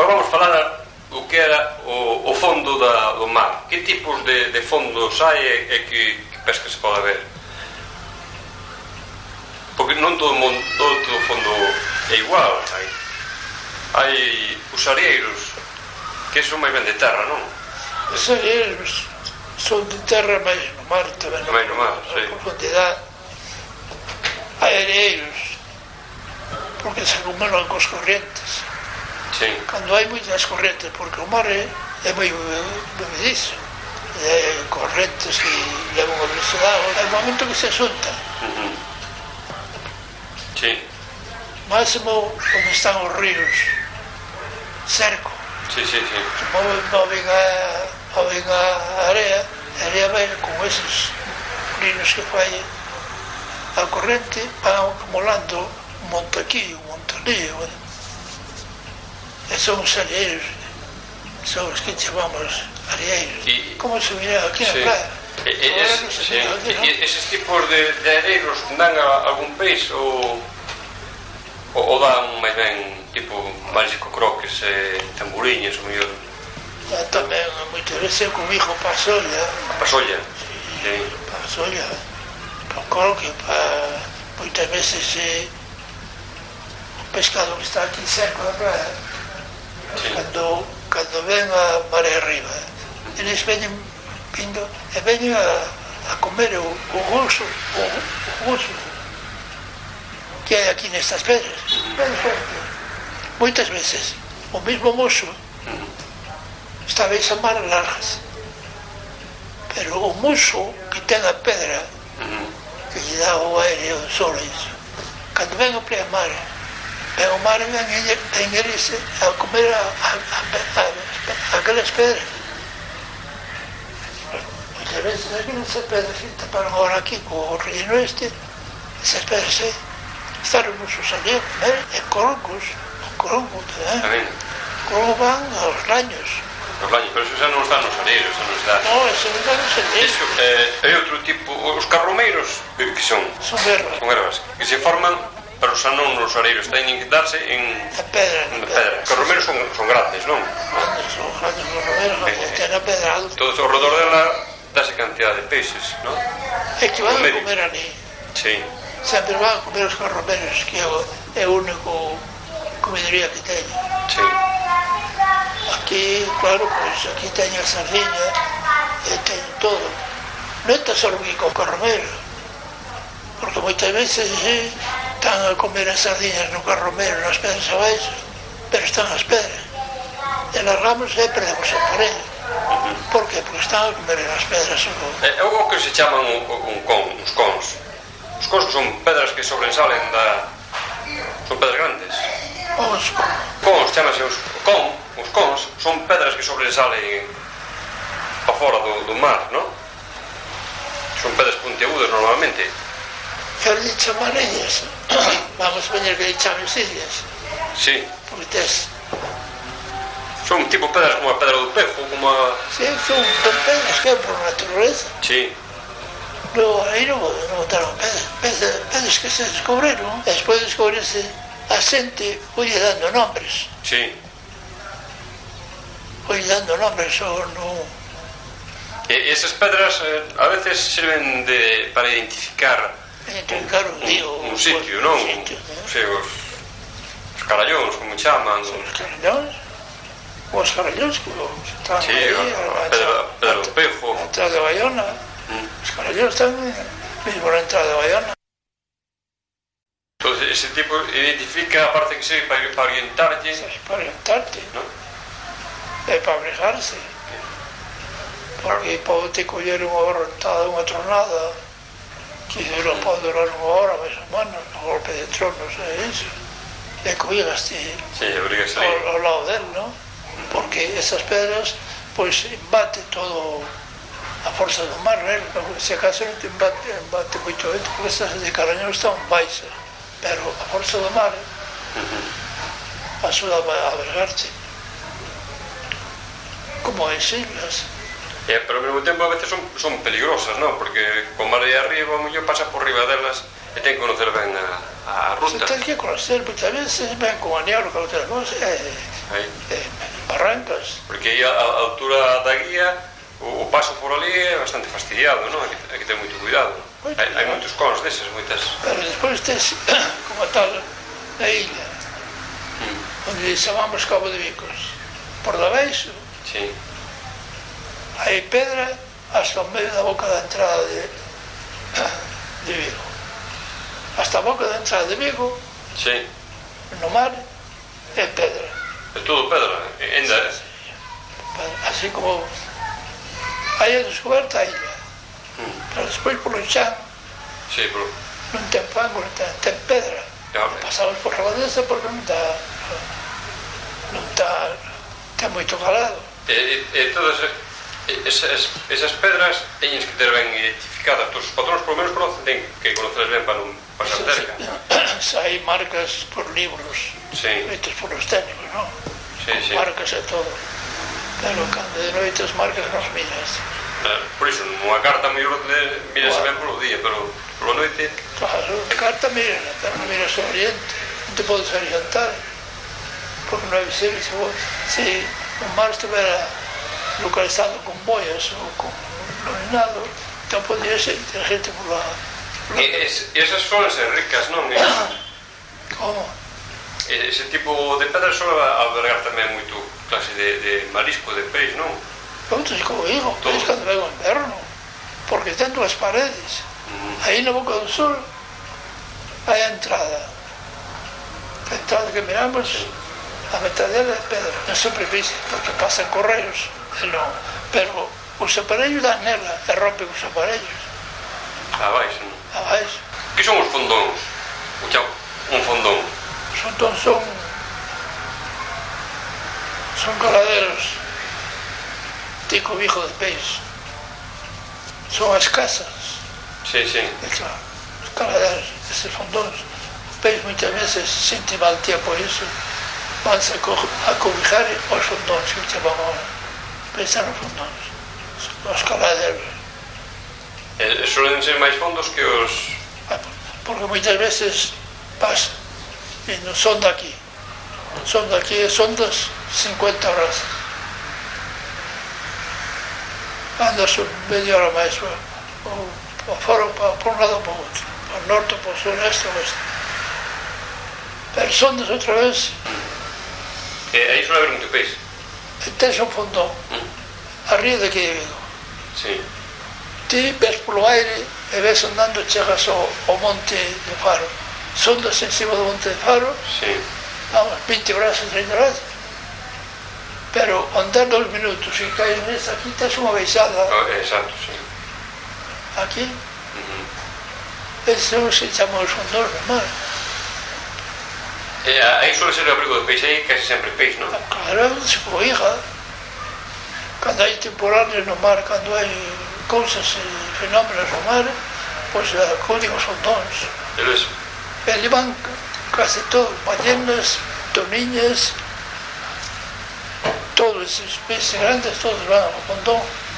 vamos falar do que era o fondo do mar. Que tipos de fondos hai e que pesca se pode haber? Porque non todo o fondo é igual. Hai os areiros, que son máis ben de terra, non? Os areiros son de terra, máis no mar tamén. Máis no mar, sí. A profundidade. Hai areiros, porque se acumulan cos corrientes. Sí. Cando hai moitas corrientes, porque o mar é moi bebedizo, hai correntes que levan a velocidade, é o momento que se asunta. Sí. Máximo onde están os ríos, cerco. Sí. Moven a area, a area vai con esos molinos que fai a corrente, van acumulando un monte aquí, un monte ali, e son os areiros, son os que chamamos areiros. Como se mira aquí na playa. E eses tipos de areiros dan algún peixe ou dan máis ben tipo marisco, croques e tamburiñas o mellor? Tamén moitas veces comigo pasolla. Pasolla? Sí, pasolla, para croque, moitas veces o pescado que está aquí cerca da praia, cando ven a marea arriba, eles veñen vindo e veñen a comer o gozo que hai aquí nestas pedras. Moitas veces o mesmo mozo está a beis a mar largas, pero o mozo que ten a pedra que lle dá o aire, o sol, cando ven a playa mar, ven o mar e ven eles a comer aquelas pedras. Moitas veces aquelas pedras que taparon agora aquí co relleno esas pedras están os moços ali a comer, e corongos, tamén. Como van aos laños. Os laños, pero eso xa non están nos areiros, xa non está. Non, eso non está nos areiros. É outro tipo, os carromeiros, que son? Son ervas. Son ervas, que se forman, pero xa non nos areiros, teñen que darse en pedra. Os carromeiros son grandes, non? Son grandes os carromeiros, ten a pedra alta. Todo ao redor dela dase cantidad de peixes, non? É que van a comer ali. Sí. Sempre van a comer os carromeiros, que é o único comedoría que teño. Sí. Aquí, claro, pois aquí teño a sardiña e teño todo. Non está só aquí con carromeiro, porque moitas veces están a comer as sardiñas no carromeiro, nas pedras abaixo, pero están as pedras. E largamos e perdemos a parella. Por que? Porque están a comer as pedras. É o que se chaman os cons. Os cons son pedras que sobrensalen son pedras grandes. Os cons, chamase os cons, son pedras que sobrensalen para fora do mar, non? Son pedras puntiagudas normalmente. Quero de chamar ellas, vamos a poñer que chames illas. Sí. Porque tes... Son tipo pedras como a pedra do Pejo, como a... Sí, son pedras que é por naturaleza. Sí. No, aí non botaron pedras que se descubriron, e despois de descubrirse a xente foi dando nombres. Sí. Foi dando nombres ou non. E esas pedras a veces sirven para identificar un sitio, non? Os carallóns, como chaman. Os carallóns? Os carallóns que están aí, a pedra do Pejo. A entrada de Bayona. Os carallóns están mesmo na entrada de Bayona. Entón, ese tipo identifica a parte que sirve para orientarte. Para orientarte, non? E para abrejarse. Porque pode coller unha horrentada, unha tronada, que pode durar unha hora, máis ou menos, un golpe de tronos, é iso. E coígaste ao lado del, non? Porque esas pedras, pois, embate todo a forza do mar, né? Se acaso non te embate moito vento, porque estas de Carrañón están baixas, pero a forza do mar axuda a albergarte. Como as islas. Pero ao mesmo tempo a veces son peligrosas, non? Porque con mar aí arriba, o mellor pasa por riba delas e ten que conocer ben a ruta. Se ten que conocer, moitas veces ven con a niebla, con outras cosas, arrancas. Porque aí a altura da guía, o paso por ali é bastante fastidiado, non? Hai que ter moito cuidado. Hai moitos cons deses, moitas... Pero despois tes, como tal, a illa, onde chamamos Cabo de Vicos. Por debaixo, Sí. hai pedra hasta o medio da boca da entrada de Vigo. Hasta a boca da entrada de Vigo, Sí. no mar, é pedra. É todo pedra, ainda... Así como hai a descoberta a illa. Pero despois polo chan, Sí, pero... non ten fango, ten pedra. Pasamos por Rabadesa porque non ten moito calado. E todas esas pedras teñes que ter ben identificadas. Os patróns, por lo menos, ten que conocerlas ben para non pasar cerca. Hai marcas por libros, feitos por os técnicos, non? Sí. Marcas e todo. Pero cando de noite as marcas non miras. Por iso, nunha carta mellor mirase ben polo día, pero polo noite... Claro, a carta mira, pero non miras o oriente, non te podes orientar, porque non é visible se o mar estivera localizado con boias ou con iluminado, entón podría ser gente por lá. Esas suelen ser ricas, non? Como? Ese tipo de pedras suele albergar tamén moito clase de marisco, de peixe, non? Outros, como digo, peixe cando vem o inverno, porque ten dúas paredes. Aí na Boca do Sul hai a entrada. A entrada que miramos, a metade dela é pedra, na superficie, porque pasan correos, non. Pero os aparellos dan nela e rompen os aparellos. Abaixo, non? Abaixo. Que son os fondóns? Un fondón. Os fondóns son caladeros tipo bijo de peixe. Son as casas. Sí. Os caladeros, esses fondóns. Os peixes moitas veces sente mal tempo iso. Vanse a cobijar os fondóns que chamamos pensar nos fondóns. Os caladeros. Suelen ser máis fondos que os... Porque moitas veces pasa e non son daqui. Son das 50 horas. Andas media hora máis o fora por un lado ou por outro, por norte, por sur, este ou oeste. Pero son das outra vez. Aí suele haber moito peixe. Tens un fondón arriba de aquí de Vigo. Sí. Ti ves polo aire e ves andando, chegas ao monte de Faro. Sondas en cima do monte de Faro, vamos, 20 brazos, 30 brazos. Pero andar 2 minutos e caes nesta, aquí tens unha baixada. Exacto, sí. Aquí. Ese se chama os fondóns do mar. Aí suele ser o abrigo de peixe, aí casi sempre peixe, non? Claro, se cobija. Cando hai temporales no mar, cando hai cousas e fenómenos no mar, pois acuden os fondóns. Eles van casi todo, ballenas, toniñas, todos esses peixes grandes, todos van ao fondón.